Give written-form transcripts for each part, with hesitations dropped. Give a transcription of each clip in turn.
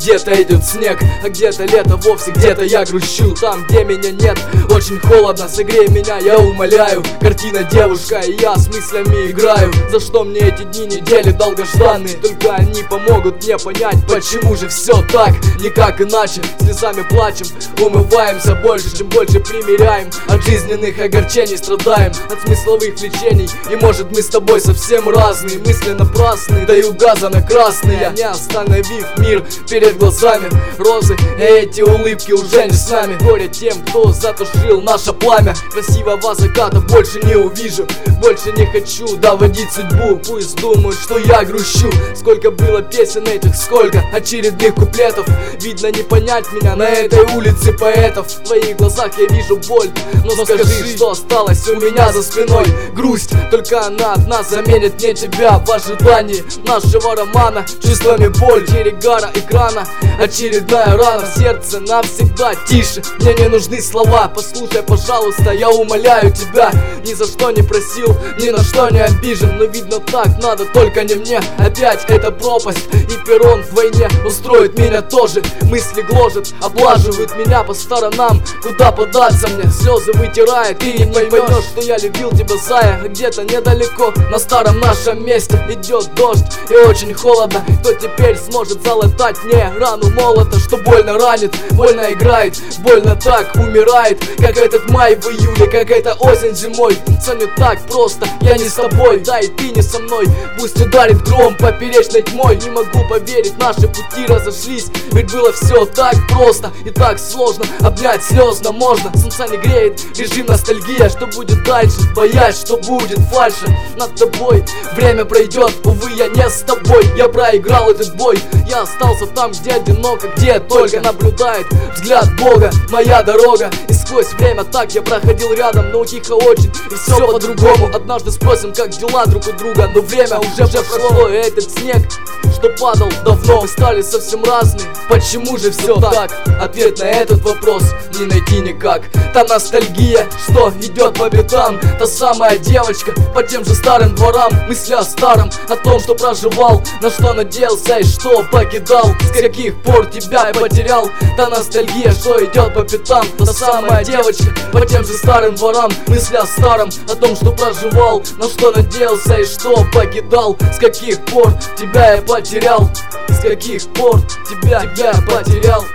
Где-то идет снег, а где-то лето вовсе. Где-то я грущу, там где меня нет. Очень холодно, согрей меня, я умоляю. Картина девушка, и я с мыслями играю. За что мне эти дни, недели долгожданные? Только они помогут мне понять, почему же все так, никак иначе. Слезами плачем, умываемся больше, чем больше примеряем. От жизненных огорчений страдаем, от смысловых влечений. И может мы с тобой совсем разные, мысли напрасные, да и угазаны красные. Не остановив мир перед глазами, розы, эти улыбки уже не с нами. Горе тем, кто затушил наше пламя. Красивого заката больше не увижу, больше не хочу доводить судьбу. Пусть думают, что я грущу. Сколько было песен этих, сколько очередных куплетов. Видно, не понять меня на этой улице поэтов. В твоих глазах я вижу боль, но скажи, что осталось у меня за спиной. Грусть, только она одна заменит мне тебя. В ожидании нашего романа чувствами боль, перегара экрана, очередная рана в сердце навсегда. Тише, мне не нужны слова, послушай, пожалуйста, я умоляю тебя. Ни за что не просил, ни на что не обижен, но видно так надо, только не мне. Опять эта пропасть и перрон в войне устроит меня тоже. Мысли гложет, облаживают меня по сторонам. Куда податься мне, слезы вытирает. Ты не поймешь, что я любил тебя, зая. Где-то недалеко, на старом нашем месте идет дождь и очень холодно. Кто теперь сможет залатать мне рану молота, что больно ранит, больно играет, больно так умирает. Как этот май в июле, как эта осень зимой. Все не так просто, я не с тобой, да и ты не со мной. Пусть ударит гром поперечной тьмой. Не могу поверить, наши пути разошлись. Ведь было все так просто и так сложно. Обнять слезно можно, солнца не греет, режим ностальгия. Что будет дальше, боясь, что будет фальши над тобой. Время пройдет, увы, я не с тобой. Я проиграл этот бой, я остался там, где одиноко, где только наблюдает взгляд Бога, моя дорога. И сквозь время так я проходил рядом, но тихо очень, и все по-другому. Однажды спросим, как дела друг у друга, но время уже прошло. И этот снег, что падал давно, мы стали совсем разные. Почему же все так? Ответ на этот вопрос не найти никак. Та ностальгия, что идет по пятам, та самая девочка по тем же старым дворам. Мысли о старом, о том, что проживал, на что надеялся и что покидал. С каких пор тебя я потерял? Та ностальгия, что идет по пятам, та самая девочка по тем же старым дворам. Мысли о старом, о том, что проживал, на что надеялся и что покидал. С каких пор тебя я потерял? С каких пор тебя я потерял?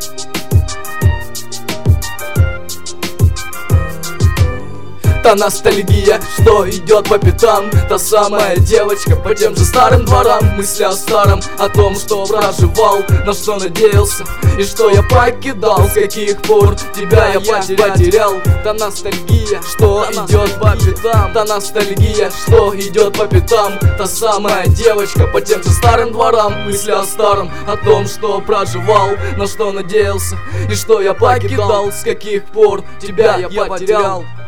Та ностальгия, что идет по пятам, та самая девочка по тем же старым дворам. Мысли о старом, о том, что проживал, на что надеялся и что я покидал. С каких пор тебя я потерял? Та ностальгия, что идет по пятам, та ностальгия, что идет по пятам, та самая девочка по тем же старым дворам. Мысли о старом, о том, что проживал, на что надеялся и что я покидал. С каких пор тебя я потерял?